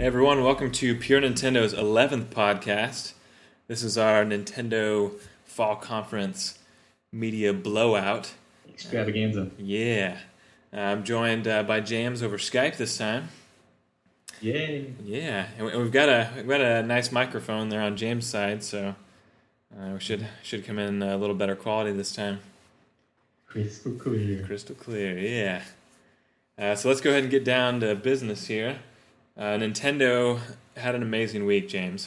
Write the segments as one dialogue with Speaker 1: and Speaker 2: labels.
Speaker 1: Hey everyone, welcome to Pure Nintendo's 11th podcast. This is our Nintendo Fall Conference media blowout.
Speaker 2: Extravaganza.
Speaker 1: Yeah. I'm joined by James over Skype this time.
Speaker 2: Yay.
Speaker 1: Yeah, and we've got a nice microphone there on James' side, so we should come in a little better quality this time.
Speaker 2: Crystal clear.
Speaker 1: Crystal clear, yeah. So let's go ahead and get down to business here. Nintendo had an amazing week, James.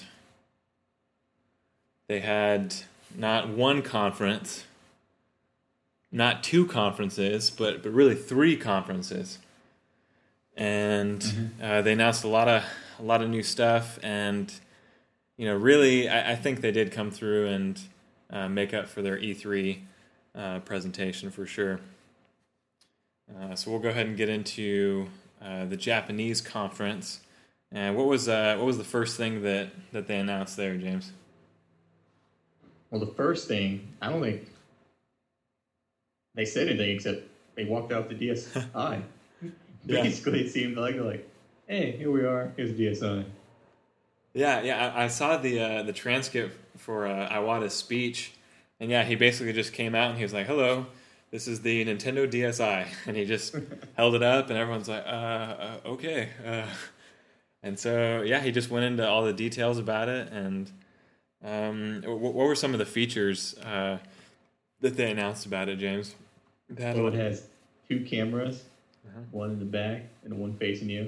Speaker 1: They had not one conference, not two conferences, but really three conferences, and they announced a lot of new stuff. And really, I think they did come through and make up for their E3 presentation for sure. So we'll go ahead and get into the Japanese conference. And what was the first thing that they announced there, James?
Speaker 2: Well, the first thing, I don't think they said anything except they walked out the DSi. Basically, it seemed like they're like, hey, here we are, here's DSi.
Speaker 1: Yeah, I saw the transcript for Iwata's speech, and yeah, he basically just came out and he was like, hello, this is the Nintendo DSi, and he just held it up, and everyone's like, okay. And so, yeah, he just went into all the details about it, and what were some of the features that they announced about it, James?
Speaker 2: Well, it has two cameras, one in the back and one facing you.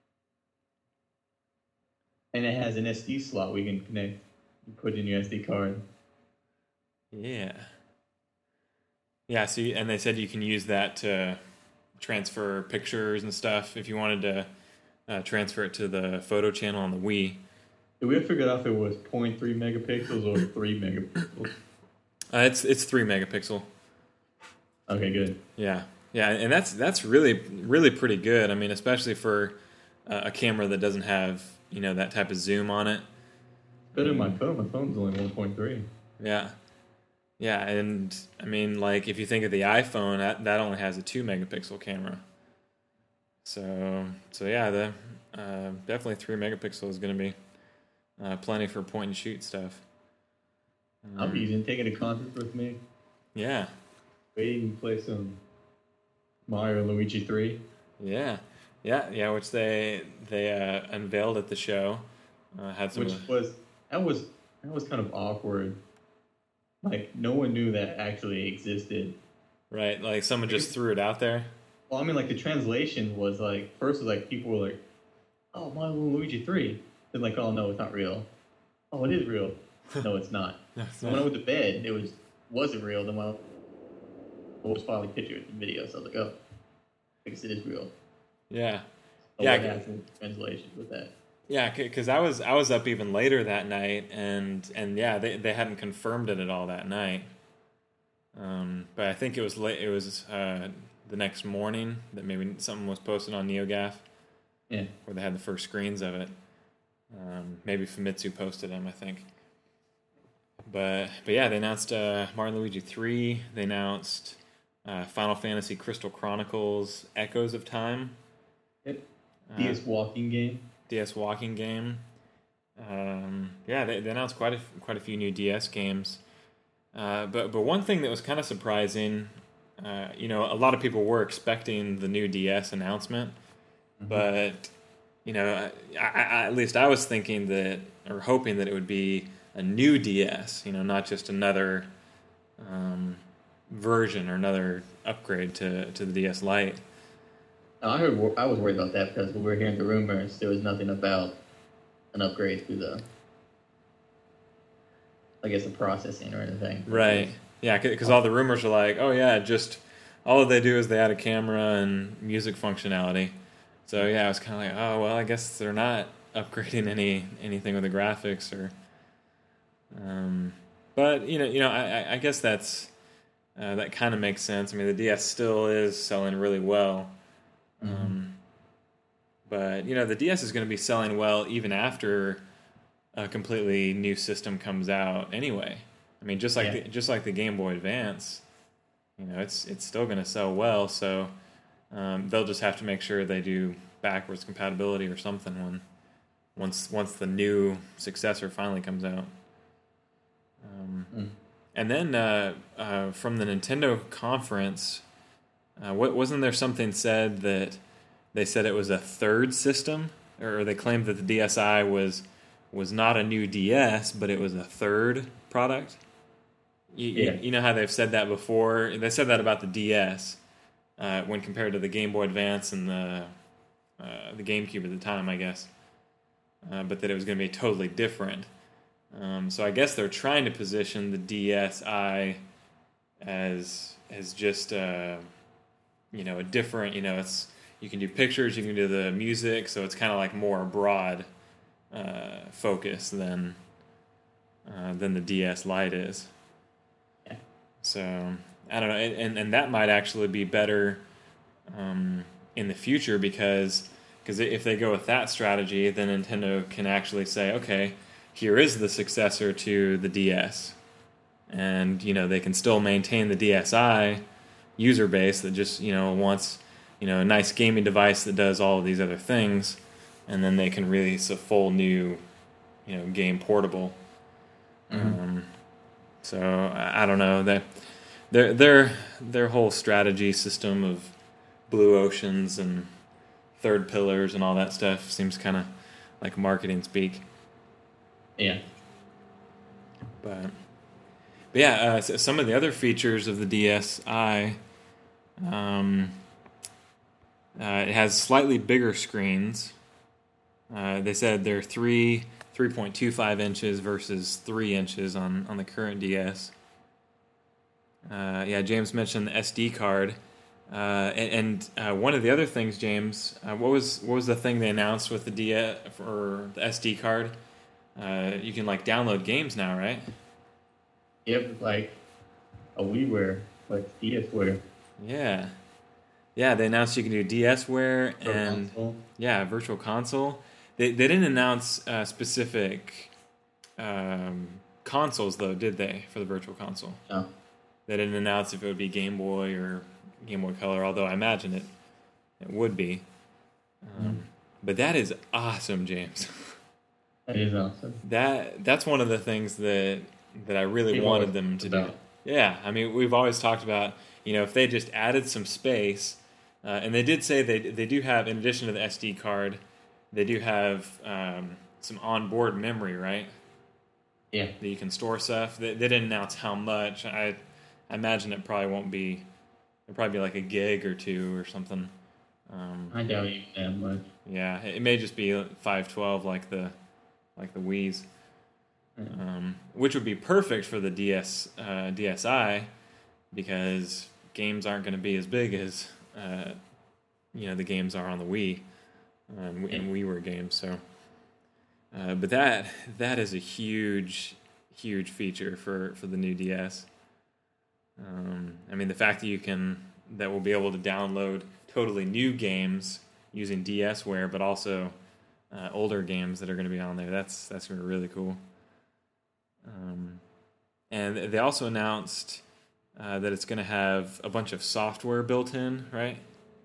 Speaker 2: And it has an SD slot we can connect. You put in your SD card.
Speaker 1: Yeah. Yeah, and they said you can use that to transfer pictures and stuff if you wanted to transfer it to the photo channel on the Wii.
Speaker 2: Did we ever figure out if it was 0.3 megapixels or 3 megapixels?
Speaker 1: It's 3 megapixel.
Speaker 2: Okay, good.
Speaker 1: Yeah, and that's really pretty good. I mean, especially for a camera that doesn't have that type of zoom on it.
Speaker 2: Better than my phone. My phone's only 1.3.
Speaker 1: Yeah, and I mean, like, if you think of the iPhone, that only has a 2 megapixel camera. So yeah, definitely 3 megapixel is going to be plenty for point and shoot stuff.
Speaker 2: I'll be using taking a concert with me.
Speaker 1: Yeah.
Speaker 2: Waiting to play some Mario and Luigi 3.
Speaker 1: Yeah, which they unveiled at the show. Had some,
Speaker 2: that was kind of awkward. Like, no one knew that actually existed.
Speaker 1: Right, like someone just threw it out there.
Speaker 2: Well, I mean, like, the translation was like, first was like, people were like, oh, Mario and Luigi 3. Then like, oh, no, it's not real. Oh, it is real. No, it's not.
Speaker 1: No, it's
Speaker 2: not. When I went to bed, it wasn't real. Then I was finally pictures and videos. So I was like, oh, I guess it is real.
Speaker 1: Yeah.
Speaker 2: So what happened with translation with that?
Speaker 1: Yeah, because I was up even later that night, and yeah, they hadn't confirmed it at all that night. But I think it was late. It was the next morning that maybe something was posted on NeoGAF.
Speaker 2: Yeah,
Speaker 1: where they had the first screens of it. Maybe Famitsu posted them, I think. But yeah, they announced Mario and Luigi 3. They announced Final Fantasy Crystal Chronicles Echoes of Time.
Speaker 2: Yep. DS walking game.
Speaker 1: Yeah, they announced quite a few new DS games. But one thing that was kind of surprising, a lot of people were expecting the new DS announcement, but I at least I was thinking that, or hoping that it would be a new DS, not just another version or another upgrade to the DS Lite.
Speaker 2: I was worried about that because when we were hearing the rumors, there was nothing about an upgrade to the processing or anything.
Speaker 1: Right. Yeah, because all the rumors are like, oh yeah, just all they do is they add a camera and music functionality. So yeah, I was kind of like, oh well, I guess they're not upgrading anything with the graphics or. But I guess that kind of makes sense. I mean, the DS still is selling really well. But the DS is going to be selling well even after a completely new system comes out anyway. I mean, just like the Game Boy Advance, it's still going to sell well. So they'll just have to make sure they do backwards compatibility or something once the new successor finally comes out. And then from the Nintendo conference, wasn't there something said that they said it was a third system, or they claimed that the DSi was not a new DS, but it was a third product? You know how they've said that before? They said that about the DS when compared to the Game Boy Advance and the GameCube at the time, I guess. But that it was going to be totally different. So I guess they're trying to position the DSi as just a different, it's you can do pictures, you can do the music, so it's kind of like more broad focus than the DS Lite is.
Speaker 2: Yeah.
Speaker 1: So I don't know, and that might actually be better in the future because if they go with that strategy, then Nintendo can actually say, okay, here is the successor to the DS, and they can still maintain the DSi user base that just wants a nice gaming device that does all of these other things, and then they can release a full new game portable. So I don't know that their whole strategy system of blue oceans and third pillars and all that stuff seems kind of like marketing speak.
Speaker 2: Yeah.
Speaker 1: But yeah, some of the other features of the DSi, it has slightly bigger screens. They said they're 3.25 inches versus 3 inches on the current DS. James mentioned the SD card. And one of the other things, James, what was the thing they announced with the DS for the SD card? You can download games now, right?
Speaker 2: Yep, like a WiiWare, like DSware.
Speaker 1: Yeah, they announced you can do DSware and
Speaker 2: console.
Speaker 1: Virtual Console. They didn't announce specific consoles though, did they, for the Virtual Console?
Speaker 2: No.
Speaker 1: They didn't announce if it would be Game Boy or Game Boy Color, although I imagine it would be. But that is awesome, James.
Speaker 2: That is awesome.
Speaker 1: That's one of the things that I really wanted them to do. Yeah, I mean, we've always talked about, if they just added some space, and they did say they do have, in addition to the SD card, they do have some onboard memory, right?
Speaker 2: Yeah.
Speaker 1: That you can store stuff. They didn't announce how much. I imagine it probably won't be. It'll probably be like a gig or two or something.
Speaker 2: I doubt even that much.
Speaker 1: Yeah, it may just be 512 like the Wii's, which would be perfect for the DSi because games aren't going to be as big as the games are on the Wii and WiiWare games. So, but that is a huge feature for the new DS. I mean, the fact that we'll be able to download totally new games using DSware, but also older games that are going to be on there. That's going to be really cool. And they also announced that it's going to have a bunch of software built in, right?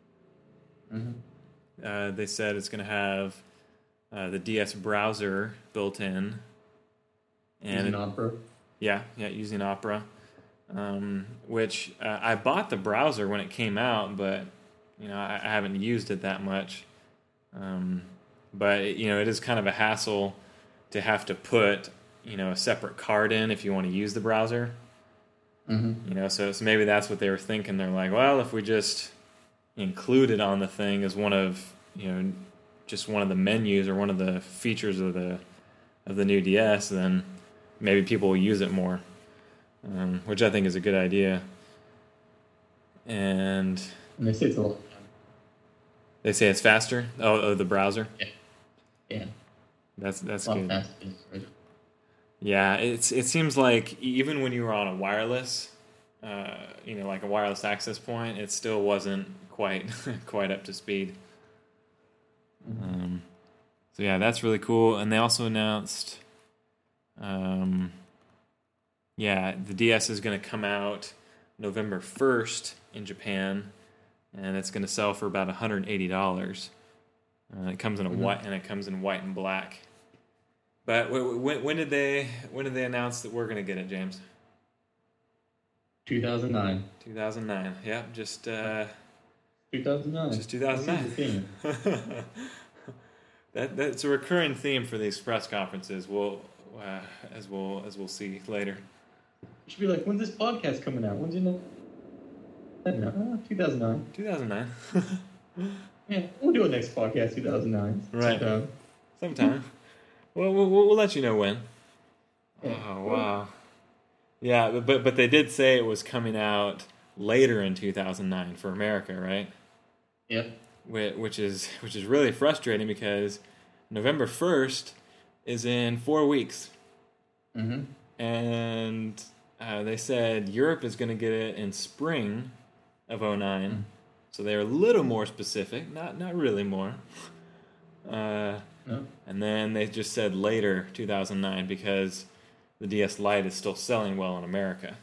Speaker 2: Mm-hmm.
Speaker 1: They said it's going to have the DS browser built in. And
Speaker 2: using Opera?
Speaker 1: Yeah, using Opera. Which I bought the browser when it came out, but I haven't used it that much. But it is kind of a hassle to have to put a separate card in if you want to use the browser.
Speaker 2: Mm-hmm.
Speaker 1: So maybe that's what they were thinking. They're like, well, if we just include it on the thing as one of just one of the menus or one of the features of the new DS, then maybe people will use it more. Which I think is a good idea. And
Speaker 2: they say it's a lot.
Speaker 1: They say it's faster? Oh, the browser?
Speaker 2: Yeah.
Speaker 1: That's
Speaker 2: good.
Speaker 1: Faster, right? Yeah, it seems like even when you were on a wireless, like a wireless access point, it still wasn't quite up to speed.
Speaker 2: Mm-hmm.
Speaker 1: So yeah, that's really cool. And they also announced, the DS is going to come out November 1st in Japan, and it's going to sell for about $180. It comes in a white, and it comes in white and black. But when did they announce that we're going to get it, James?
Speaker 2: 2009.
Speaker 1: 2009. Yep, just
Speaker 2: 2009.
Speaker 1: Just 2009. That's a recurring theme for these press conferences. As we'll see later.
Speaker 2: You should be like, when's this podcast coming out? When's it? No, 2009.
Speaker 1: 2009.
Speaker 2: Yeah, we'll do a next podcast. 2009.
Speaker 1: Right. Sometime. Well, we'll let you know when.
Speaker 2: Yeah.
Speaker 1: Oh wow. Yeah, but they did say it was coming out later in 2009 for America, right?
Speaker 2: Yep.
Speaker 1: Which is really frustrating because November 1st is in 4 weeks.
Speaker 2: Mm-hmm.
Speaker 1: And they said Europe is going to get it in spring of 2009. Mm-hmm. So they're a little more specific, not really more. No. And then they just said later 2009 because the DS Lite is still selling well in America.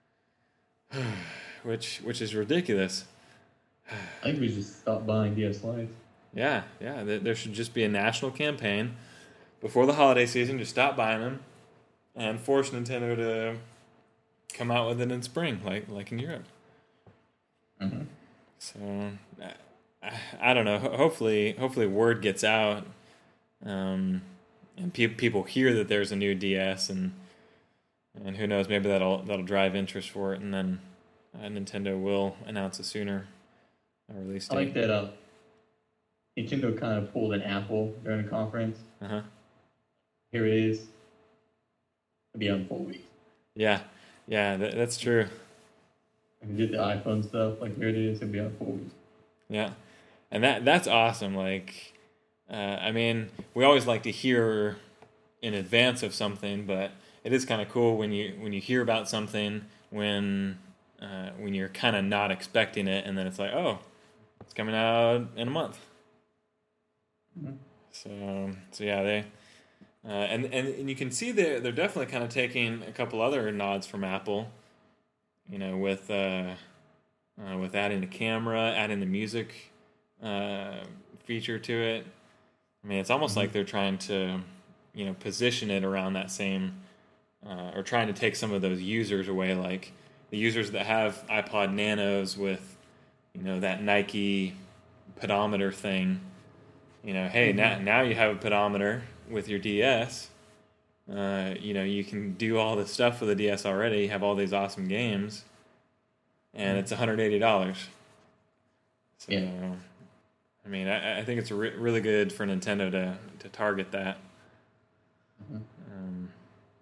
Speaker 1: which is ridiculous.
Speaker 2: I think we should stop buying DS Lites.
Speaker 1: Yeah. There should just be a national campaign before the holiday season to stop buying them and force Nintendo to come out with it in spring, like in Europe.
Speaker 2: Mm-hmm.
Speaker 1: So I don't know. Hopefully word gets out, and people hear that there's a new DS, and who knows, maybe that'll drive interest for it, and then Nintendo will announce a sooner release date.
Speaker 2: I like that Nintendo kind of pulled an Apple during the conference.
Speaker 1: Uh-huh.
Speaker 2: Here it is. It'll be out in 4 weeks.
Speaker 1: Yeah, that's true.
Speaker 2: I did the iPhone stuff. Like, here it is. It'll be out in 4 weeks.
Speaker 1: Yeah, and that's awesome. Like, I mean, we always like to hear in advance of something, but it is kind of cool when you hear about something when you're kind of not expecting it, and then it's like, oh, it's coming out in a month.
Speaker 2: Mm-hmm.
Speaker 1: So yeah, they and you can see they're definitely kind of taking a couple other nods from Apple, with adding the camera, adding the music feature to it. I mean, it's almost like they're trying to position it around that same, or trying to take some of those users away, like the users that have iPod Nanos with, that Nike pedometer thing. Hey, now you have a pedometer with your DS. You can do all this stuff with the DS already. Have all these awesome games, and it's $180. So,
Speaker 2: yeah.
Speaker 1: I mean, I think it's really good for Nintendo to target that.
Speaker 2: Mm-hmm.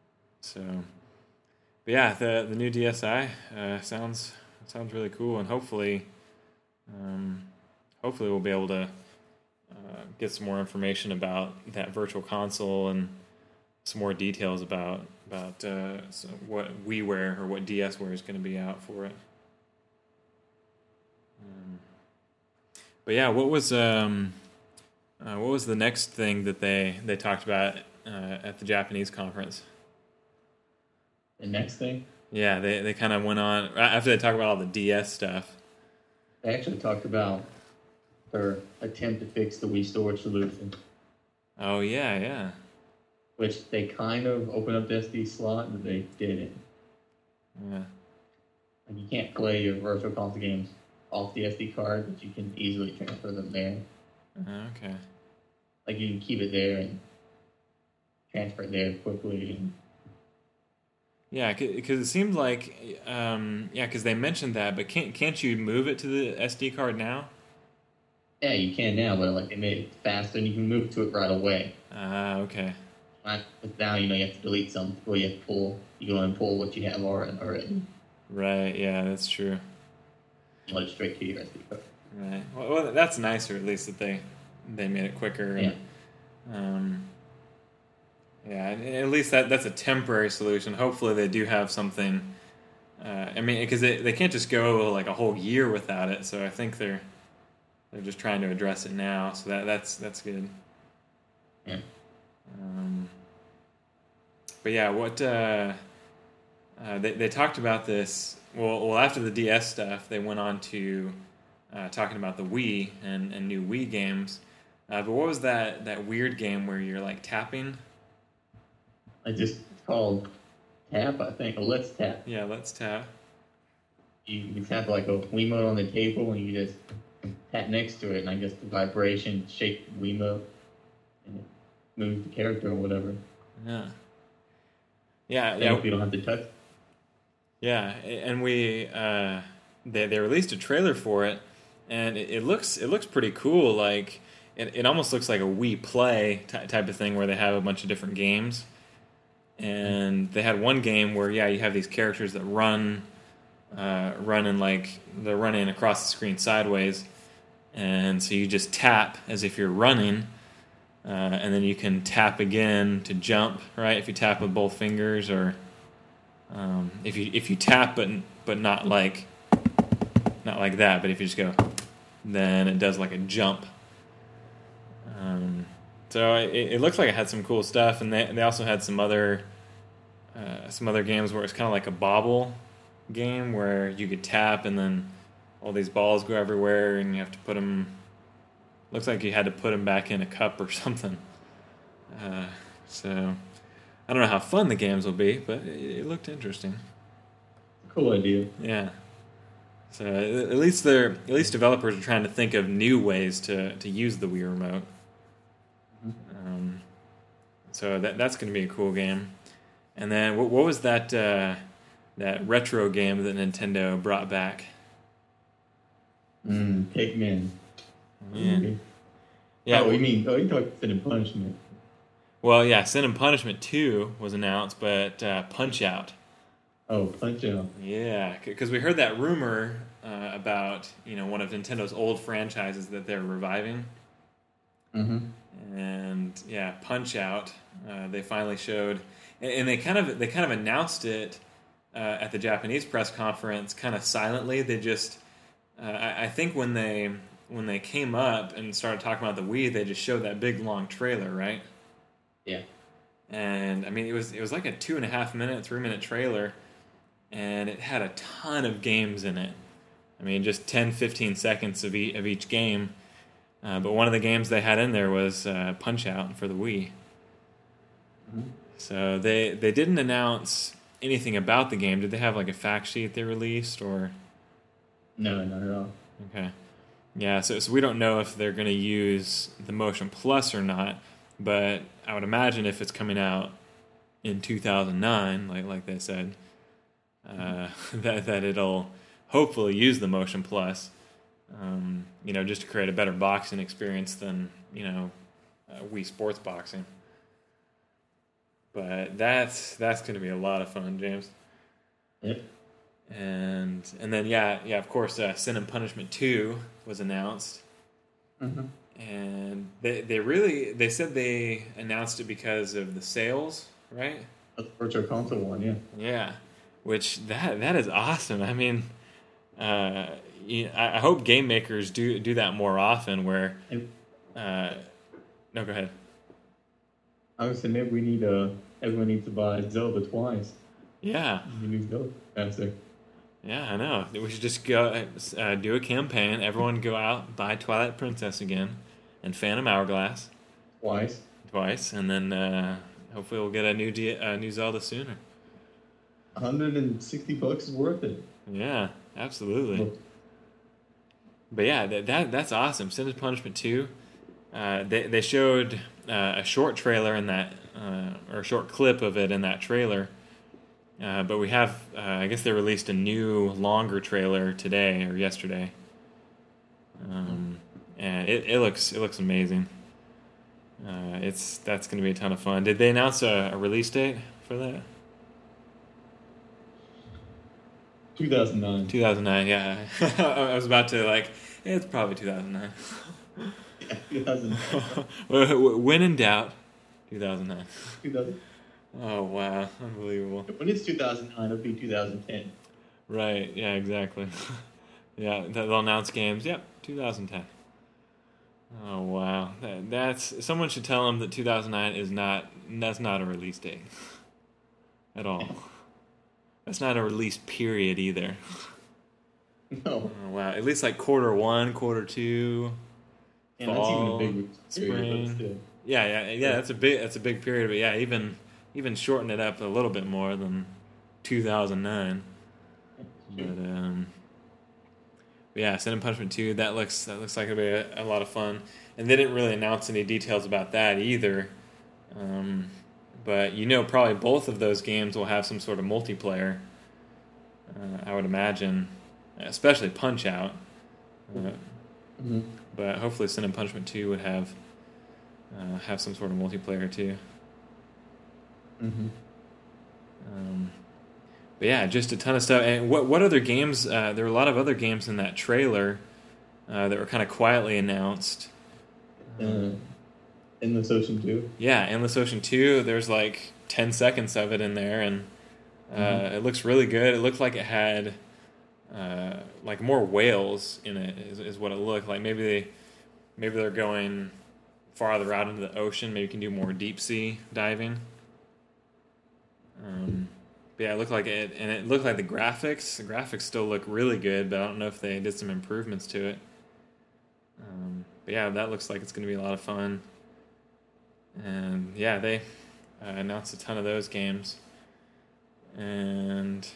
Speaker 1: But yeah, the new DSi sounds really cool, and hopefully we'll be able to get some more information about that virtual console and some more details about what WiiWare or what DSware is going to be out for it. But yeah, what was the next thing that they talked about at the Japanese conference?
Speaker 2: The next thing?
Speaker 1: Yeah, they kind of went on after they talked about all the DS stuff.
Speaker 2: They actually talked about their attempt to fix the Wii storage solution.
Speaker 1: Oh yeah.
Speaker 2: Which they kind of opened up the SD slot, but they didn't.
Speaker 1: Yeah.
Speaker 2: Like, you can't play your virtual console games off the SD card, but you can easily transfer them there.
Speaker 1: Okay.
Speaker 2: Like, you can keep it there and transfer it there quickly.
Speaker 1: Yeah, because it seemed like, because they mentioned that, but can't you move it to the SD card now?
Speaker 2: Yeah, you can now, but like they made it faster and you can move to it right away.
Speaker 1: Okay.
Speaker 2: Now, you have to delete some before you have to pull. You go and pull what you have already.
Speaker 1: Right, yeah, that's true.
Speaker 2: Let it straight to your SD card.
Speaker 1: Right. Well, that's nicer, at least, that they made it quicker.
Speaker 2: Yeah.
Speaker 1: And, and at least that's a temporary solution. Hopefully they do have something. Because they can't just go like a whole year without it. So I think they're just trying to address it now. So that's good.
Speaker 2: Yeah.
Speaker 1: But yeah, what they talked about this. Well, after the DS stuff, they went on to talking about the Wii and new Wii games. But what was that weird game where you're like tapping?
Speaker 2: It's called Tap, I think. Or Let's Tap.
Speaker 1: Yeah, Let's Tap.
Speaker 2: You tap like a Wiimote on the table, and you just tap next to it, and I guess the vibration shake the Wiimote, and it moves the character or whatever.
Speaker 1: Yeah.
Speaker 2: I hope you don't have to touch.
Speaker 1: Yeah, and they released a trailer for it, and it looks pretty cool. Like it almost looks like a Wii Play type of thing where they have a bunch of different games, and they had one game where you have these characters that run in like they're running across the screen sideways, and so you just tap as if you're running. And then you can tap again to jump, right? If you tap with both fingers, or if you tap but not like that, but if you just go, then it does like a jump. So it looks like it had some cool stuff, and they also had some other games where it's kind of like a bobble game where you could tap and then all these balls go everywhere, and you have to put them. Looks like you had to put them back in a cup or something. So I don't know how fun the games will be, but it looked interesting.
Speaker 2: Cool idea.
Speaker 1: Yeah. So at least developers are trying to think of new ways to use the Wii Remote. So that's going to be a cool game. And then what was that retro game that Nintendo brought back?
Speaker 2: Pikmin.
Speaker 1: Yeah. Yeah.
Speaker 2: Oh, you talked Sin and Punishment.
Speaker 1: Well, yeah, Sin and Punishment 2 was announced, but Punch-Out!
Speaker 2: Oh, Punch-Out!
Speaker 1: Yeah, because we heard that rumor about one of Nintendo's old franchises that they're reviving. Mm-hmm. And yeah, Punch-Out! They finally showed, and they kind of announced it at the Japanese press conference, kind of silently. They just, I think when they came up and started talking about the Wii, they just showed that big long trailer, right?
Speaker 2: Yeah.
Speaker 1: And I mean, it was like a 2.5 minute, 3 minute trailer, and it had a ton of games in it. I mean, just 10, 15 seconds of each game. But one of the games they had in there was Punch-Out! For the Wii. Mm-hmm. So they didn't announce anything about the game. Did they have like a fact sheet they released, or?
Speaker 2: No, not at all.
Speaker 1: Okay. Yeah, so we don't know if they're going to use the Motion Plus or not, but I would imagine if it's coming out in 2009, like they said, that it'll hopefully use the Motion Plus, just to create a better boxing experience than Wii Sports Boxing. But that's going to be a lot of fun, James.
Speaker 2: Yep.
Speaker 1: And then yeah, of course, Sin and Punishment 2 was announced. Mm-hmm. And they said they announced it because of the sales, right?
Speaker 2: That's the Virtual Console one, yeah.
Speaker 1: Yeah, which that is awesome. I mean, I hope game makers do that more often. Where, no, go ahead.
Speaker 2: I was saying maybe everyone needs to buy Zelda twice.
Speaker 1: Yeah.
Speaker 2: The new Zelda answer.
Speaker 1: Yeah, I know. We should just go do a campaign. Everyone go out, buy Twilight Princess again, and Phantom Hourglass. Twice, and then hopefully we'll get a new Zelda sooner.
Speaker 2: $160 is worth it.
Speaker 1: Yeah, absolutely. But yeah, that's awesome. Sin and Punishment 2. They showed a short trailer in that, or a short clip of it in that trailer. But we have, I guess they released a new, longer trailer today or yesterday, and it looks amazing. That's going to be a ton of fun. Did they announce a release date for that?
Speaker 2: 2009.
Speaker 1: 2009, yeah. I was about to it's probably 2009.
Speaker 2: Yeah, 2009.
Speaker 1: When in doubt, 2009.
Speaker 2: 2000.
Speaker 1: Oh, wow. Unbelievable.
Speaker 2: When it's 2009, it'll be 2010.
Speaker 1: Right. Yeah, exactly. Yeah, they'll announce games. Yep, 2010. Oh, wow. That's someone should tell them that 2009 that's not a release date at all. That's not a release period either.
Speaker 2: No.
Speaker 1: Oh, wow. At least quarter 1, quarter 2.
Speaker 2: And that's even a
Speaker 1: fall,
Speaker 2: big period, but
Speaker 1: spring. Yeah. That's a big period. But yeah, even shorten it up a little bit more than 2009. But yeah, Sin and Punishment 2. That looks like it'll be a lot of fun. And they didn't really announce any details about that either. But probably both of those games will have some sort of multiplayer. I would imagine, especially Punch Out. But hopefully, Sin and Punishment 2 would have some sort of multiplayer too. But yeah, just a ton of stuff. And what other games? There were a lot of other games in that trailer that were kind of quietly announced.
Speaker 2: Endless Ocean 2?
Speaker 1: Yeah, Endless Ocean 2. There's like 10 seconds of it in there, and it looks really good. It looked like it had like more whales in it, is what it looked like. Maybe they're going farther out into the ocean. Maybe you can do more deep sea diving. But yeah, it looked like it, and it looked like the graphics still look really good, but I don't know if they did some improvements to it. But yeah, that looks like it's going to be a lot of fun. And yeah, they announced a ton of those games. And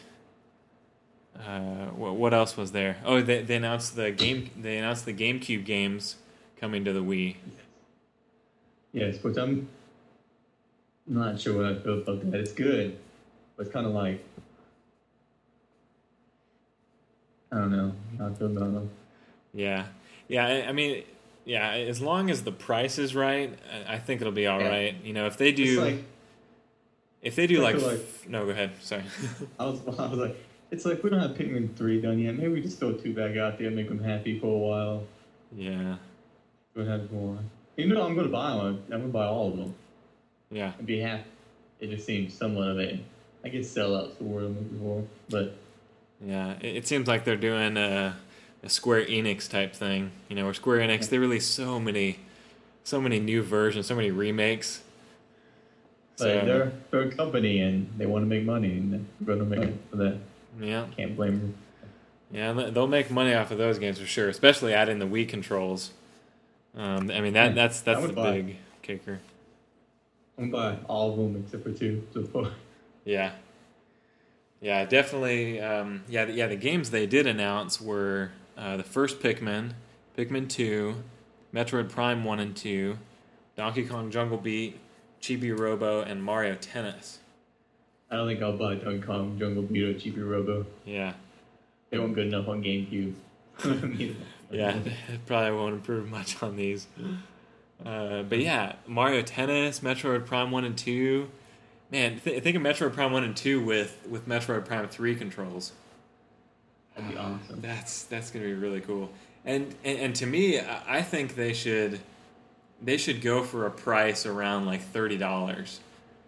Speaker 1: what else was there? Oh, they announced the GameCube games coming to the Wii.
Speaker 2: Yes, which I'm not sure what I feel about that. It's good, but it's kind of like, I don't know. I feel about them.
Speaker 1: Yeah. I mean, yeah. As long as the price is right, I think it'll be all right. If they do, no, go ahead. Sorry.
Speaker 2: I was like, it's like we don't have Pikmin 3 done yet. Maybe we just throw 2 back out there and make them happy for a while.
Speaker 1: Yeah.
Speaker 2: Go ahead more. I'm going to buy one. I'm going to buy all of them.
Speaker 1: Yeah.
Speaker 2: And be happy. It just seems somewhat of a, I guess, sellouts for what I'm looking for. But
Speaker 1: yeah, it seems like they're doing a Square Enix type thing. Where Square Enix, they release so many new versions, so many remakes.
Speaker 2: But they're a company and they want to make money, and they're going to make it for that.
Speaker 1: Yeah.
Speaker 2: Can't blame them.
Speaker 1: Yeah, they'll make money off of those games for sure, especially adding the Wii controls. I mean, that's the big kicker.
Speaker 2: I'm going to buy all of them except for 2 so far.
Speaker 1: Yeah, definitely. The games they did announce were the first Pikmin 2, Metroid Prime 1 and 2, Donkey Kong Jungle Beat, Chibi Robo, and Mario Tennis.
Speaker 2: I don't think I'll buy Donkey Kong Jungle Beat or Chibi Robo.
Speaker 1: Yeah.
Speaker 2: They weren't good enough on GameCube.
Speaker 1: Yeah, it probably won't improve much on these. But yeah, Mario Tennis, Metroid Prime 1 and 2. Man, think of Metroid Prime 1 and 2 with Metroid Prime 3 controls.
Speaker 2: That'd be awesome.
Speaker 1: That's going to be really cool. And to me, I think they should go for a price around like $30.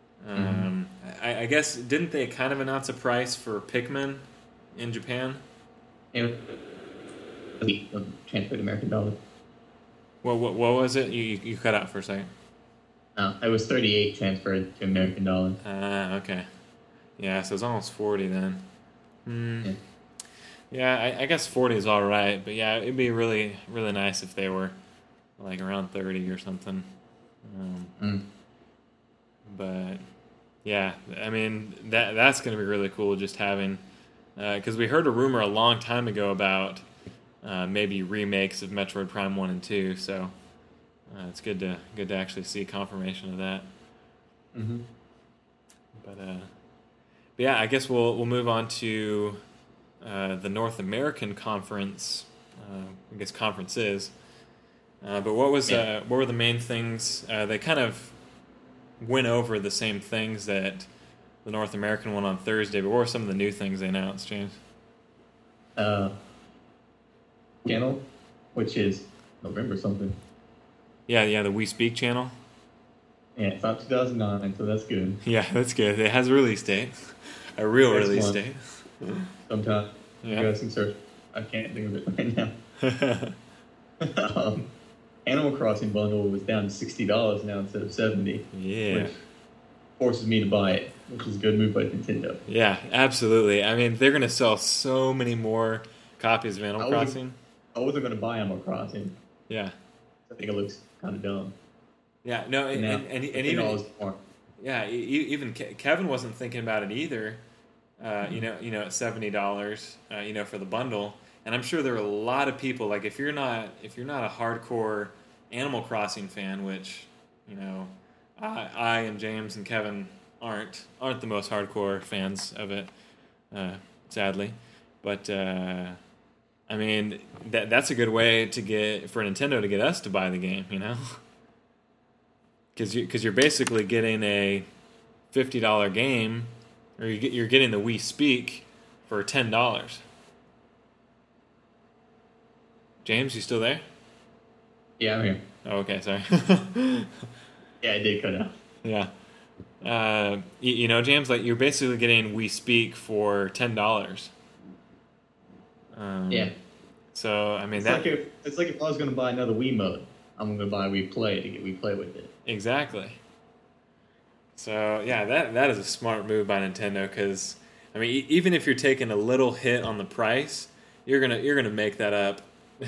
Speaker 1: I guess, didn't they kind of announce a price for Pikmin in Japan?
Speaker 2: Yeah. Transferred American dollar.
Speaker 1: What was it? You cut out for a second.
Speaker 2: It was 38 transferred to American dollars.
Speaker 1: Okay. Yeah, so it's almost 40 then.
Speaker 2: Yeah,
Speaker 1: I guess 40 is all right, but yeah, it'd be really, really nice if they were like around 30 or something. But yeah, I mean that's going to be really cool just having, because we heard a rumor a long time ago about maybe remakes of Metroid Prime 1 and 2, so it's good to actually see confirmation of that. But yeah, I guess we'll move on to the North American conference. I guess conferences. But what were the main things? They kind of went over the same things that the North American one on Thursday, but what were some of the new things they announced, James?
Speaker 2: Channel, which is November something.
Speaker 1: Yeah, the We Speak channel.
Speaker 2: Yeah, it's not 2009, so that's good.
Speaker 1: Yeah, that's good. It has a release date, a real release date.
Speaker 2: Sometime.
Speaker 1: Yeah.
Speaker 2: You guys can search. I can't think of it right now. Animal Crossing bundle was down to $60 now instead of $70.
Speaker 1: Yeah.
Speaker 2: Which forces me to buy it, which is a good move by Nintendo.
Speaker 1: Yeah, absolutely. I mean, they're going to sell so many more copies of Animal Crossing.
Speaker 2: I wasn't going to buy Animal Crossing.
Speaker 1: Yeah.
Speaker 2: I think it looks kind of dumb.
Speaker 1: Yeah, no, and even yeah, even Kevin wasn't thinking about it either. You know, at $70, for the bundle, and I'm sure there are a lot of people like if you're not a hardcore Animal Crossing fan, which I and James and Kevin aren't the most hardcore fans of it, sadly, but I mean that's a good way to get for Nintendo to get us to buy the game, because you're basically getting a $50 game. Or you're getting the Wii Speak for $10. James, you still there?
Speaker 2: Yeah, I'm here.
Speaker 1: Oh, okay, sorry.
Speaker 2: Yeah, I did cut out.
Speaker 1: Yeah. James, like you're basically getting Wii Speak for $10.
Speaker 2: Yeah.
Speaker 1: So I mean
Speaker 2: it's like if I was going to buy another Wii mode, I'm going to buy Wii Play to get Wii Play with it.
Speaker 1: Exactly. So yeah, that is a smart move by Nintendo because I mean even if you're taking a little hit on the price, you're gonna make that up,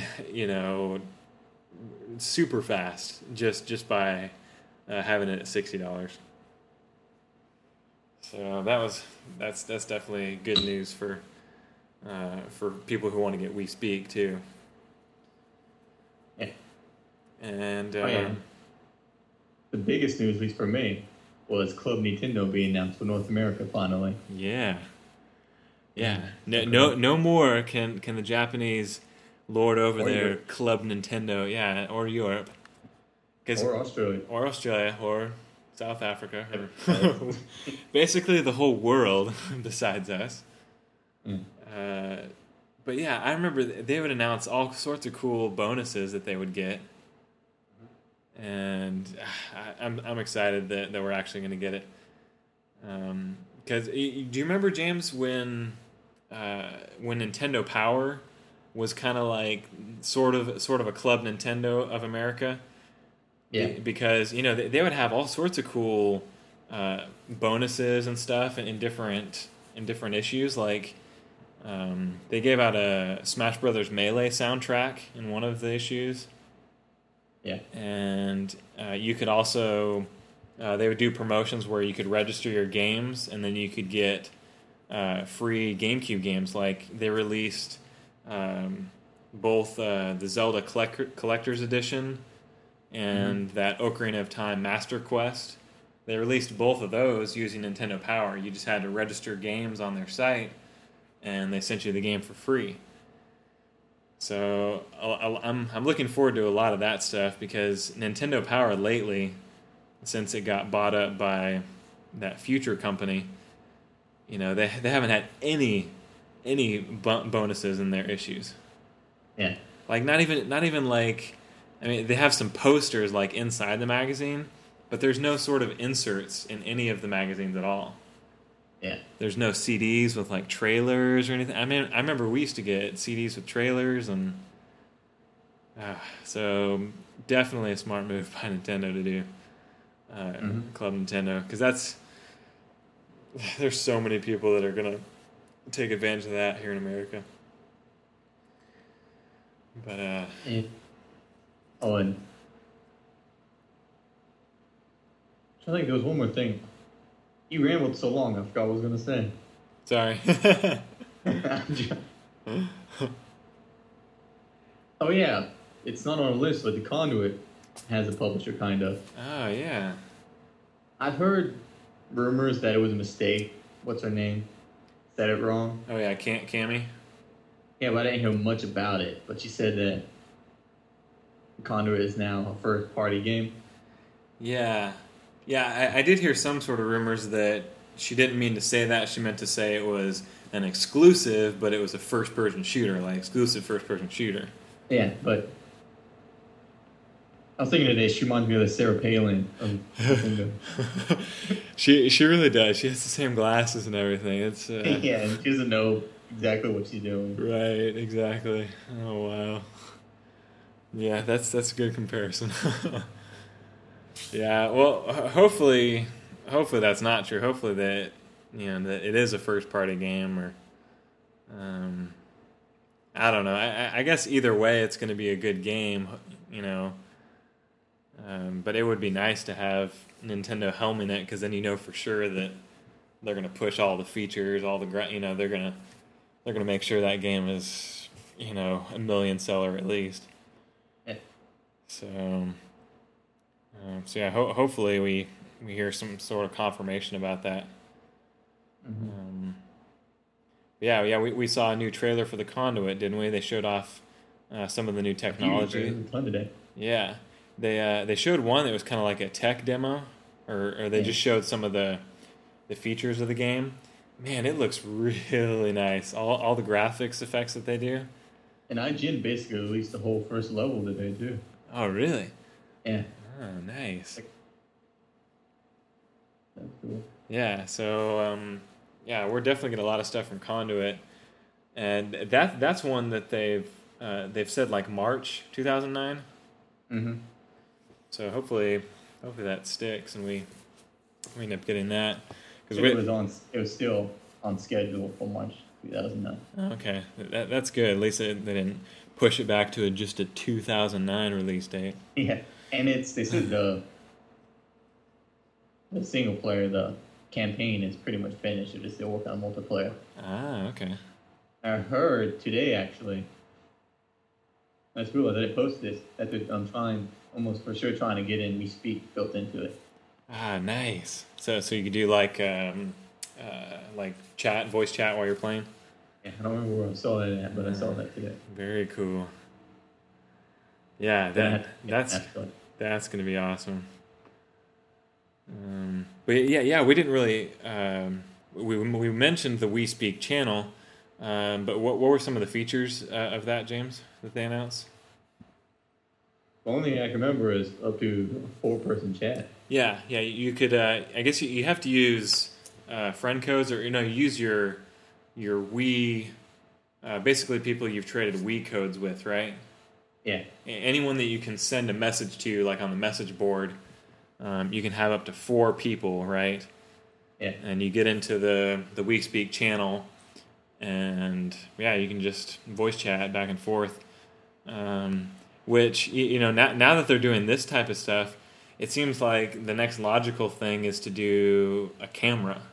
Speaker 1: super fast just by having it at $60. So that's definitely good news for people who want to get Wii Speak too.
Speaker 2: Yeah.
Speaker 1: And
Speaker 2: the biggest news, at least for me. Well, it's Club Nintendo being announced for North America finally.
Speaker 1: Yeah. No more can the Japanese lord over their
Speaker 2: Europe.
Speaker 1: Club Nintendo, or Europe,
Speaker 2: or Australia,
Speaker 1: or South Africa, or basically the whole world besides us. But yeah, I remember they would announce all sorts of cool bonuses that they would get. And I'm excited that we're actually going to get it. Because do you remember, James, when Nintendo Power was kind of like sort of a Club Nintendo of America?
Speaker 2: Yeah.
Speaker 1: Because they would have all sorts of cool bonuses and stuff in different issues. Like they gave out a Smash Brothers Melee soundtrack in one of the issues.
Speaker 2: Yeah.
Speaker 1: And you could also, they would do promotions where you could register your games and then you could get free GameCube games. Like they released both the Zelda Collector's Edition and that Ocarina of Time Master Quest. They released both of those using Nintendo Power. You just had to register games on their site and they sent you the game for free. So I'm looking forward to a lot of that stuff because Nintendo Power lately, since it got bought up by that Future company, they haven't had any bonuses in their issues.
Speaker 2: Yeah.
Speaker 1: Like not even like, I mean, they have some posters like inside the magazine, but there's no sort of inserts in any of the magazines at all.
Speaker 2: Yeah.
Speaker 1: There's no CDs with like trailers or anything. I mean, I remember we used to get CDs with trailers, and so definitely a smart move by Nintendo to do Club Nintendo, because there's so many people that are gonna take advantage of that here in America. But
Speaker 2: and I think there was one more thing. You rambled so long, I forgot what I was going to say.
Speaker 1: Sorry.
Speaker 2: Oh, yeah. It's not on a list, but The Conduit has a publisher, kind of.
Speaker 1: Oh, yeah.
Speaker 2: I've heard rumors that it was a mistake. What's her name? Said it wrong.
Speaker 1: Oh, yeah, Cammy?
Speaker 2: Yeah, but I didn't hear much about it. But she said that The Conduit is now a first-party game.
Speaker 1: Yeah. Yeah, I did hear some sort of rumors that she didn't mean to say that. She meant to say it was an exclusive, but it was a first-person shooter, like exclusive first-person shooter.
Speaker 2: Yeah, but I was thinking today she reminds me of the Sarah Palin of Nintendo.
Speaker 1: She really does. She has the same glasses and everything. It's
Speaker 2: yeah, and she doesn't know exactly what she's doing.
Speaker 1: Right, exactly. Oh wow. Yeah, that's a good comparison. Yeah, well, hopefully that's not true. Hopefully that that it is a first party game, or I don't know. I guess either way it's going to be a good game, But it would be nice to have Nintendo helming it, because then you know for sure that they're going to push all the features, all the they're going to make sure that game is a million seller at least.
Speaker 2: Yeah.
Speaker 1: So yeah, hopefully we hear some sort of confirmation about that.
Speaker 2: Mm-hmm.
Speaker 1: We saw a new trailer for the Conduit, didn't we? They showed off some of the new technology.
Speaker 2: It was fun today.
Speaker 1: Yeah, they showed one that was kind of like a tech demo, or they just showed some of the features of the game. Man, it looks really nice. All the graphics effects that they do.
Speaker 2: And IGN basically released the whole first level today too.
Speaker 1: Oh, really?
Speaker 2: Yeah.
Speaker 1: Oh, nice.
Speaker 2: That's cool.
Speaker 1: Yeah. So we're definitely getting a lot of stuff from Conduit, and that's one that they've said like March 2009.
Speaker 2: Mm-hmm.
Speaker 1: So hopefully that sticks, and we end up getting that.
Speaker 2: It was still on schedule for March 2009.
Speaker 1: Okay, that's good. At least they didn't push it back to just a 2009 release date.
Speaker 2: Yeah, and they said the single player, the campaign is pretty much finished. They're just still working on multiplayer.
Speaker 1: Ah, okay.
Speaker 2: I heard today actually. That's cool that they posted this. That I'm almost for sure trying to get in We Speak built into it.
Speaker 1: Ah, nice. So you could do like voice chat while you're playing.
Speaker 2: Yeah, I don't remember where I saw that at, but I saw that today.
Speaker 1: Very cool. Yeah, that's going to be awesome. But yeah, we didn't really. We mentioned the We Speak channel, but what were some of the features of that, James, that they announced?
Speaker 2: The only thing I can remember is up to a 4-person chat.
Speaker 1: Yeah, you could. I guess you have to use friend codes, or use your Wii. Basically, people you've traded Wii codes with, right?
Speaker 2: Yeah.
Speaker 1: Anyone that you can send a message to, like on the message board, you can have up to 4 people, right?
Speaker 2: Yeah.
Speaker 1: And you get into the We Speak channel, and you can just voice chat back and forth. Which now that they're doing this type of stuff, it seems like the next logical thing is to do a camera.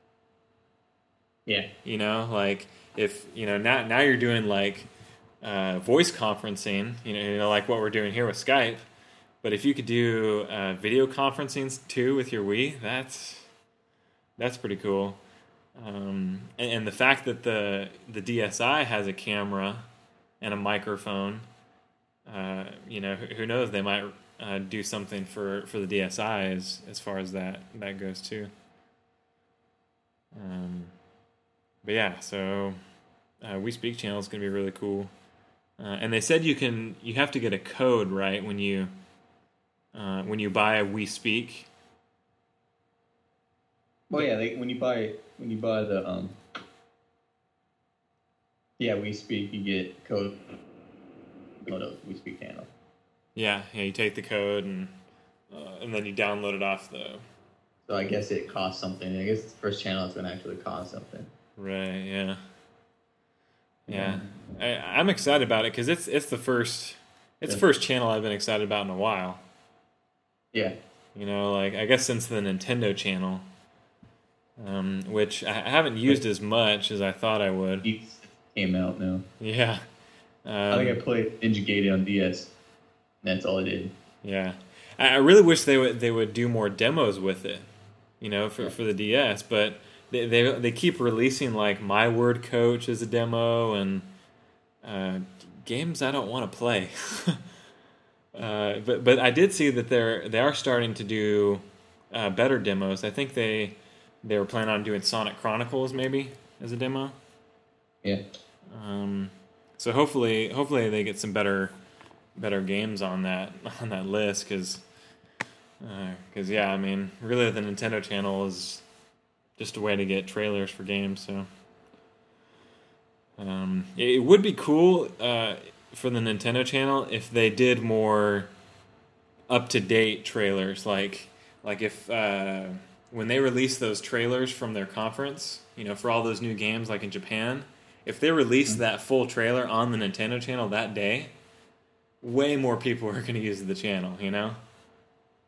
Speaker 2: Yeah.
Speaker 1: Like if now you're doing like voice conferencing, like what we're doing here with Skype. But if you could do video conferencing too with your Wii, that's pretty cool. And the fact that the DSi has a camera and a microphone, who knows? They might do something for the DSi as far as that goes too. But yeah, so We Speak channel is going to be really cool. And they said you have to get a code, right, when you buy a We Speak.
Speaker 2: Well, yeah, when you buy the We Speak, you get code. Go to We Speak channel.
Speaker 1: Yeah, you take the code and then you download it off the.
Speaker 2: So I guess it costs something. I guess the first channel is going to actually cost something.
Speaker 1: Right. Yeah. Yeah, I'm excited about it because it's the first channel I've been excited about in a while.
Speaker 2: Yeah.
Speaker 1: I guess since the Nintendo channel, which I haven't used as much as I thought I would.
Speaker 2: It came out now.
Speaker 1: Yeah.
Speaker 2: I think I played Ninja Gaiden on DS. That's all I did.
Speaker 1: Yeah. I really wish they would do more demos with it, for the DS, but they keep releasing like My Word Coach as a demo and games I don't want to play. But I did see that they are starting to do better demos. I think they were planning on doing Sonic Chronicles maybe as a demo.
Speaker 2: Yeah.
Speaker 1: So hopefully they get some better games on that list because yeah, I mean really the Nintendo channel is just a way to get trailers for games. So it would be cool for the Nintendo channel if they did more up-to-date trailers, like if when they release those trailers from their conference, for all those new games like in Japan, if they release that full trailer on the Nintendo channel that day, way more people are going to use the channel,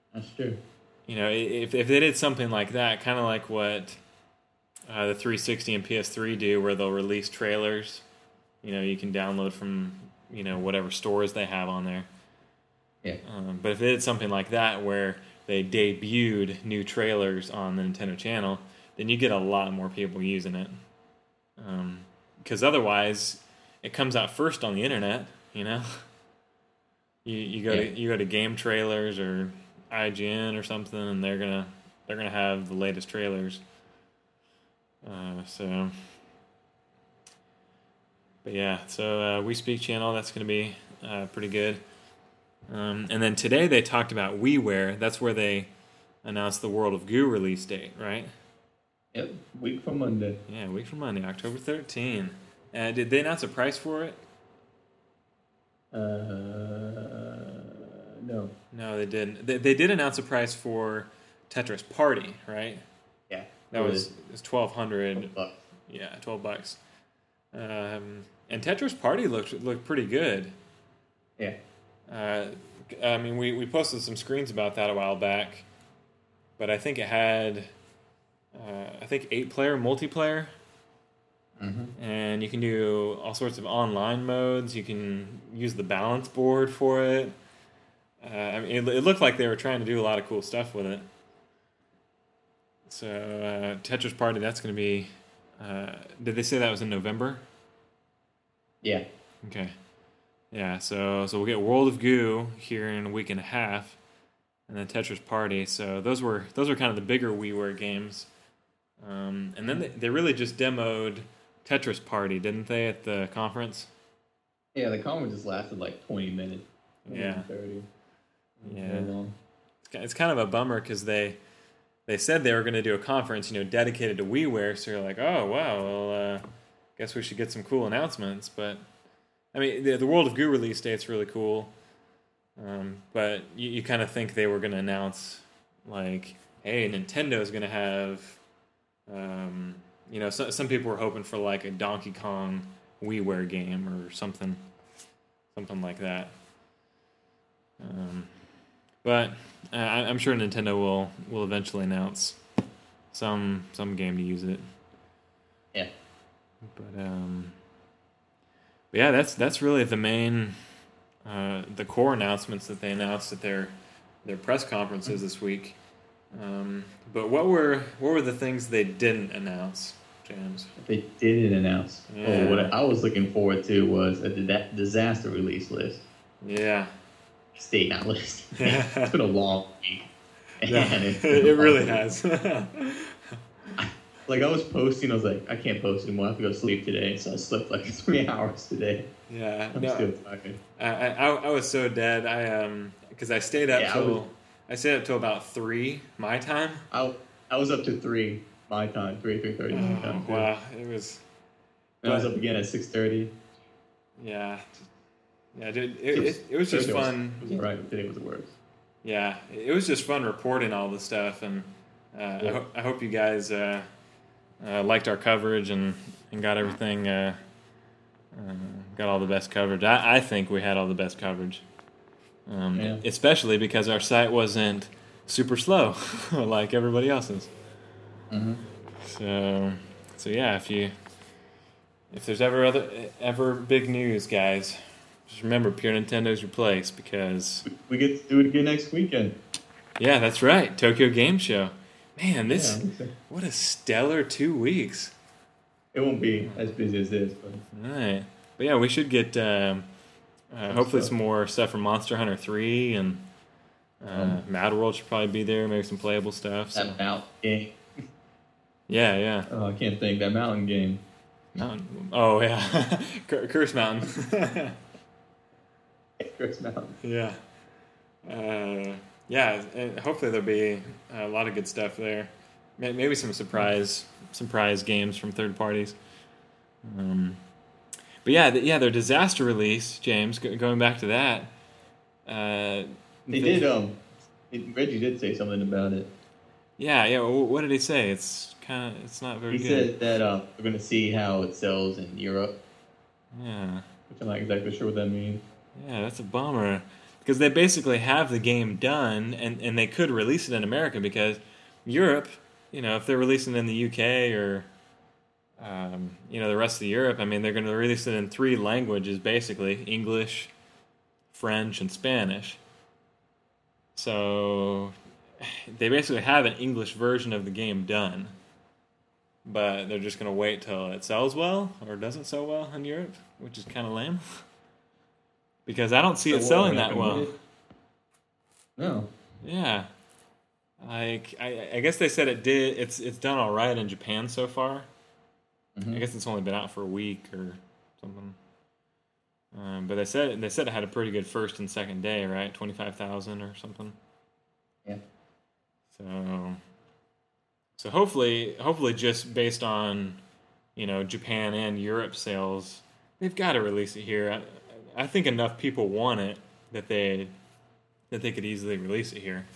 Speaker 2: That's true.
Speaker 1: If they did something like that, kind of like what the 360 and PS3 do, where they'll release trailers, you can download from, whatever stores they have on there.
Speaker 2: Yeah.
Speaker 1: But if they did something like that, where they debuted new trailers on the Nintendo channel, then you get a lot more people using it. Because otherwise, it comes out first on the internet, You go to game trailers or IGN or something, and they're gonna have the latest trailers. But yeah, so We Speak channel, that's gonna be pretty good. And then today they talked about WiiWare. That's where they announced the World of Goo release date, right?
Speaker 2: Yep, week from Monday.
Speaker 1: Yeah, week from Monday, October 13. Did they announce a price for it?
Speaker 2: No.
Speaker 1: No, they didn't. They did announce a price for Tetris Party, right?
Speaker 2: Yeah.
Speaker 1: That was $1,200.
Speaker 2: $12.
Speaker 1: Yeah, $12. And Tetris Party looked pretty good.
Speaker 2: Yeah.
Speaker 1: We posted some screens about that a while back, but I think it had 8-player multiplayer.
Speaker 2: Mm-hmm.
Speaker 1: And you can do all sorts of online modes. You can use the balance board for it. It looked like they were trying to do a lot of cool stuff with it. So Tetris Party, that's going to be... did they say that was in November?
Speaker 2: Yeah.
Speaker 1: Okay. Yeah, so we'll get World of Goo here in a week and a half, and then Tetris Party. So those were kind of the bigger WiiWare games. And then they really just demoed Tetris Party, didn't they, at the conference?
Speaker 2: Yeah, the conference just lasted like 20 minutes.
Speaker 1: Yeah.
Speaker 2: 30.
Speaker 1: Yeah. It's kind of a bummer because they said they were going to do a conference, dedicated to WiiWare. So you're like, oh wow, well, guess we should get some cool announcements. But the World of Goo release date's really cool. But you kind of think they were going to announce like, hey, Nintendo's going to have. Some people were hoping for like a Donkey Kong WiiWare game or something like that. But I'm sure Nintendo will eventually announce some game to use it.
Speaker 2: Yeah.
Speaker 1: But yeah, that's really the main the core announcements that they announced at their press conferences this week. But what were the things they didn't announce, James?
Speaker 2: They didn't announce.
Speaker 1: Yeah.
Speaker 2: Oh, what I was looking forward to was a disaster release list.
Speaker 1: Yeah.
Speaker 2: State not list. It's been a long week.
Speaker 1: Yeah, it really has.
Speaker 2: Like I was posting, I was like, I can't post anymore. I have to go sleep today. So I slept like 3 hours today.
Speaker 1: Yeah.
Speaker 2: I'm still tired.
Speaker 1: I was so dead. Because I stayed up till about 3 my time.
Speaker 2: I was up to 3 my time, 3:30 my time.
Speaker 1: Wow, it was.
Speaker 2: And I was up again at 6:30.
Speaker 1: Yeah, dude. It was just fun.
Speaker 2: It was all right, but today was the worst.
Speaker 1: Yeah, it was just fun reporting all this stuff, and I hope you guys liked our coverage and got everything. Got all the best coverage. I think we had all the best coverage. Especially because our site wasn't super slow like everybody else's.
Speaker 2: Mm-hmm.
Speaker 1: So yeah, if there's ever big news, guys, just remember Pure Nintendo's your place
Speaker 2: because we get to do it again next weekend.
Speaker 1: Yeah, that's right, Tokyo Game Show. Man, what a stellar 2 weeks.
Speaker 2: It won't be as busy as this, but
Speaker 1: all right. But yeah, we should get hopefully some more stuff from Monster Hunter 3 and Mad World should probably be there. Maybe some playable stuff.
Speaker 2: That mountain game.
Speaker 1: Yeah.
Speaker 2: Oh, I can't think. That mountain game.
Speaker 1: Mountain. Oh yeah, Curse Mountain.
Speaker 2: Curse Mountain.
Speaker 1: Yeah. Yeah. And hopefully there'll be a lot of good stuff there. Maybe some surprise games from third parties. But their disaster release, James. Going back to that,
Speaker 2: they did. Reggie did say something about it.
Speaker 1: Yeah. What did he say? It's not very good.
Speaker 2: He said that we're going to see how it sells in Europe.
Speaker 1: Yeah.
Speaker 2: Which I'm not exactly sure what that means.
Speaker 1: Yeah, that's a bummer. because they basically have the game done, and they could release it in America, because Europe, if they're releasing it in the UK or the rest of Europe, I mean, they're going to release it in 3 languages, basically: English, French, and Spanish. So they basically have an English version of the game done, but they're just going to wait till it sells well or doesn't sell well in Europe, which is kind of lame. Because I don't see it selling that well.
Speaker 2: No.
Speaker 1: Yeah. Like, I guess they said it did. It's done all right in Japan so far. Mm-hmm. I guess it's only been out for a week or something. But they said it had a pretty good first and second day, right? 25,000 or something.
Speaker 2: Yeah.
Speaker 1: So hopefully just based on Japan and Europe sales, they've got to release it here. I think enough people want it that they could easily release it here.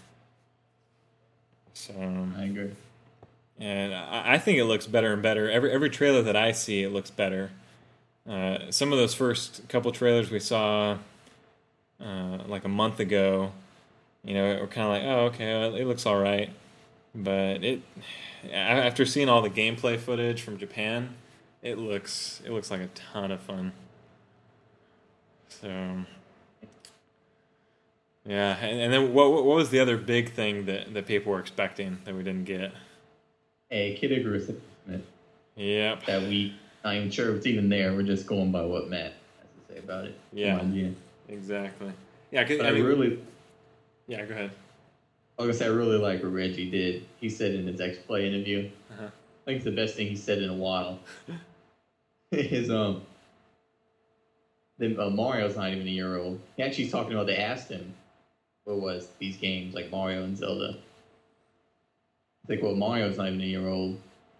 Speaker 1: So
Speaker 2: I agree.
Speaker 1: And I think it looks better and better. Every trailer that I see, it looks better. Some of those first couple trailers we saw like a month ago, we're kind of like, oh, okay, well, it looks all right. But after seeing all the gameplay footage from Japan, it looks like a ton of fun. So, yeah, and then what was the other big thing that people were expecting that we didn't get?
Speaker 2: A Kid Icarus announcement.
Speaker 1: Yep.
Speaker 2: That we not even sure if it's even there. We're just going by what Matt has to say about it.
Speaker 1: Yeah. Exactly. Yeah.
Speaker 2: But I really.
Speaker 1: Yeah. Go ahead.
Speaker 2: Like I said, I really like what Reggie did. He said in his X-Play interview.
Speaker 1: Uh-huh.
Speaker 2: I think it's the best thing he said in a while. His Mario's not even a year old. He actually's talking about, they asked him what was these games like Mario and Zelda. It's like, well, Mario's not even a year old.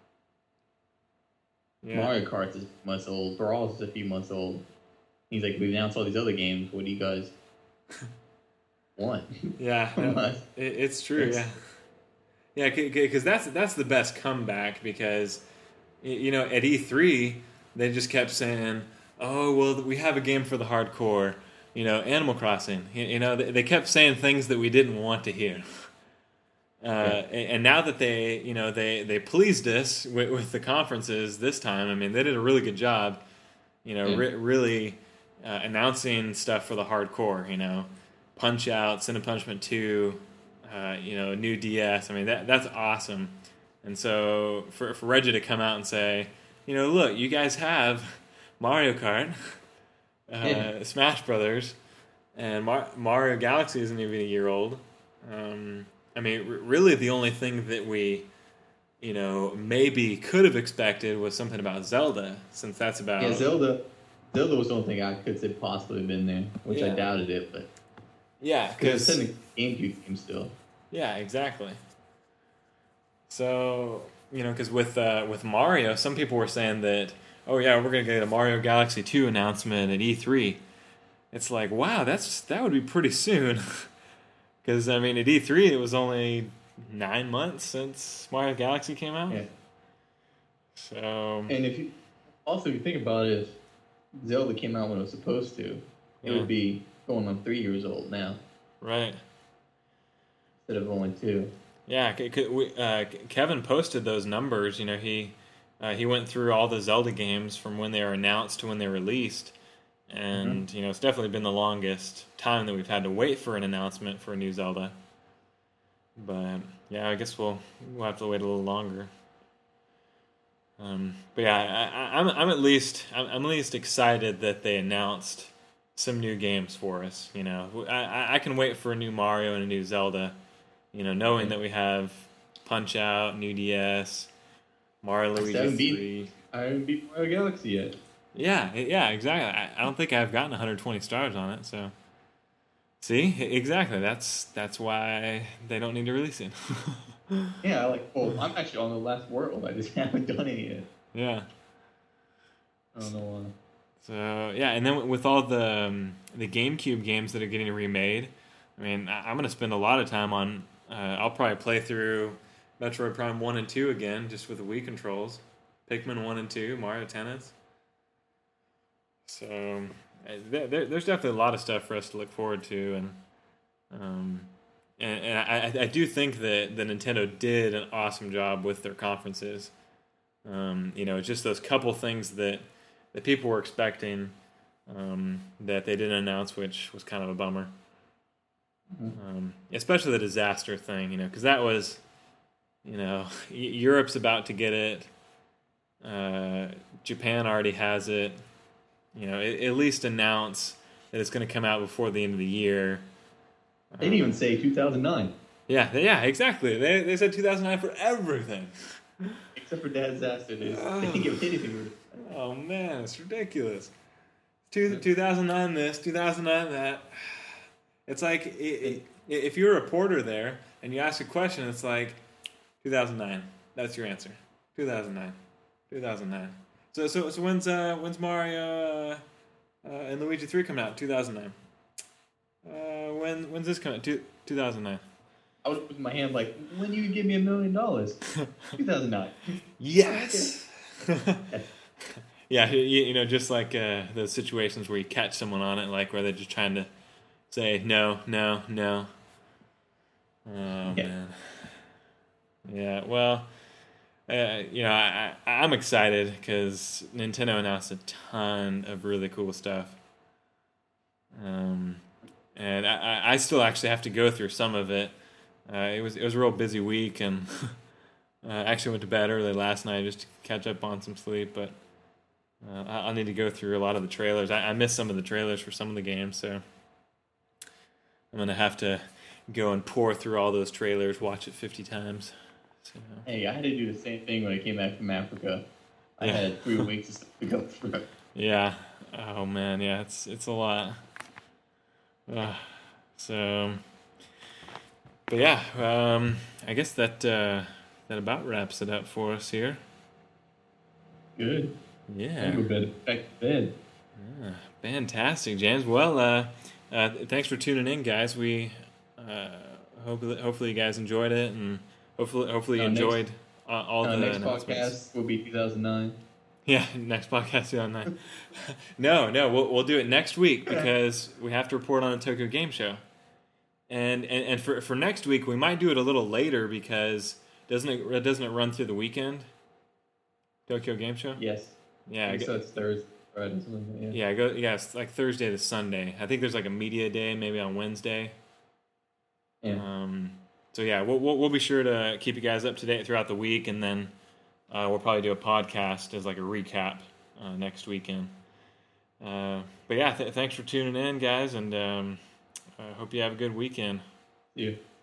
Speaker 2: Yeah. Mario Kart's a months old. Brawl's a few months old. He's like, we've announced all these other games. What do you guys want?
Speaker 1: Yeah, it's true. Yeah, because that's the best comeback, because at E3 they just kept saying, oh, well, we have a game for the hardcore, Animal Crossing. They kept saying things that we didn't want to hear. And now that they pleased us with the conferences this time, I mean, they did a really good job, really announcing stuff for the hardcore, Punch Out, Sin and Punishment 2, new DS. I mean, that's awesome. And so for Reggie to come out and say, look, you guys have Mario Kart, Smash Brothers, and Mario Galaxy isn't even a year old. I mean, really the only thing that we, maybe could have expected was something about Zelda, since that's about...
Speaker 2: Yeah, Zelda was the only thing I could say possibly been there, which I doubted it, but...
Speaker 1: Yeah,
Speaker 2: because it's in the GameCube game still.
Speaker 1: Yeah, exactly. So, because with Mario, some people were saying that, oh yeah, we're going to get a Mario Galaxy 2 announcement at E3. It's like, wow, that would be pretty soon. Because, I mean, at E3, it was only 9 months since Mario Galaxy came out.
Speaker 2: Yeah.
Speaker 1: So...
Speaker 2: And if you think about it, if Zelda came out when it was supposed to, it would be going on 3 years old now.
Speaker 1: Right.
Speaker 2: Instead of only 2.
Speaker 1: Yeah, Kevin posted those numbers. He went through all the Zelda games from when they were announced to when they were released. And, it's definitely been the longest time that we've had to wait for an announcement for a new Zelda. But, yeah, I guess we'll have to wait a little longer. But, yeah, I'm at least excited that they announced some new games for us. I can wait for a new Mario and a new Zelda, knowing that we have Punch-Out, new DS, Mario Luigi 3.
Speaker 2: I haven't beat Mario Galaxy yet.
Speaker 1: Yeah, exactly. I don't think I've gotten 120 stars on it, so... See? Exactly. That's why they don't need to release it.
Speaker 2: Yeah, I'm actually on the last world. I just haven't done it yet.
Speaker 1: Yeah.
Speaker 2: I don't know why.
Speaker 1: So, yeah, and then with all the GameCube games that are getting remade, I mean, I'm going to spend a lot of time on... I'll probably play through Metroid Prime 1 and 2 again, just with the Wii controls. Pikmin 1 and 2, Mario Tennis. So, there's definitely a lot of stuff for us to look forward to, and I do think that the Nintendo did an awesome job with their conferences. Just those couple things that people were expecting that they didn't announce, which was kind of a bummer. Especially the disaster thing, because that was, Europe's about to get it. Japan already has it. At least announce that it's going to come out before the end of the year.
Speaker 2: They didn't even say 2009.
Speaker 1: Yeah, exactly. They said 2009 for everything.
Speaker 2: Except for that disaster. They didn't give anything.
Speaker 1: Oh, man, it's ridiculous. 2009 this, 2009 that. It's like, if you're a reporter there and you ask a question, it's like, 2009. That's your answer. 2009. So when's Mario and Luigi 3 coming out? 2009. When's this coming out? 2009.
Speaker 2: I was with my hand like, when you give me $1 million? 2009.
Speaker 1: Yes. Yeah, just like those situations where you catch someone on it, like where they're just trying to say no. Oh man. Yeah. Well, I'm excited because Nintendo announced a ton of really cool stuff. And I still actually have to go through some of it. It was a real busy week, and I actually went to bed early last night just to catch up on some sleep. But I'll need to go through a lot of the trailers. I missed some of the trailers for some of the games, so I'm gonna have to go and pour through all those trailers, watch it 50 times. So.
Speaker 2: Hey, I had to do the same thing when I came back from Africa. I had 3 weeks to go through.
Speaker 1: Yeah. Oh man. Yeah. It's a lot. But yeah. I guess that about wraps it up for us here.
Speaker 2: Good.
Speaker 1: Yeah.
Speaker 2: Go back to bed.
Speaker 1: Yeah, fantastic, James. Well, thanks for tuning in, guys. We hopefully you guys enjoyed it, and hopefully you enjoyed all the
Speaker 2: next
Speaker 1: announcements.
Speaker 2: podcast will be 2009.
Speaker 1: Yeah, next podcast 2009. No, we'll do it next week because we have to report on the Tokyo Game Show, and for next week we might do it a little later because doesn't it run through the weekend? Tokyo Game Show.
Speaker 2: Yes.
Speaker 1: Yeah.
Speaker 2: So it's Thursday, Friday, something like that.
Speaker 1: Yeah, it's like Thursday to Sunday. I think there's like a media day maybe on Wednesday.
Speaker 2: Yeah.
Speaker 1: So yeah, we'll be sure to keep you guys up to date throughout the week, and then we'll probably do a podcast as like a recap next weekend. But yeah, thanks for tuning in, guys, and I hope you have a good weekend.
Speaker 2: Yeah.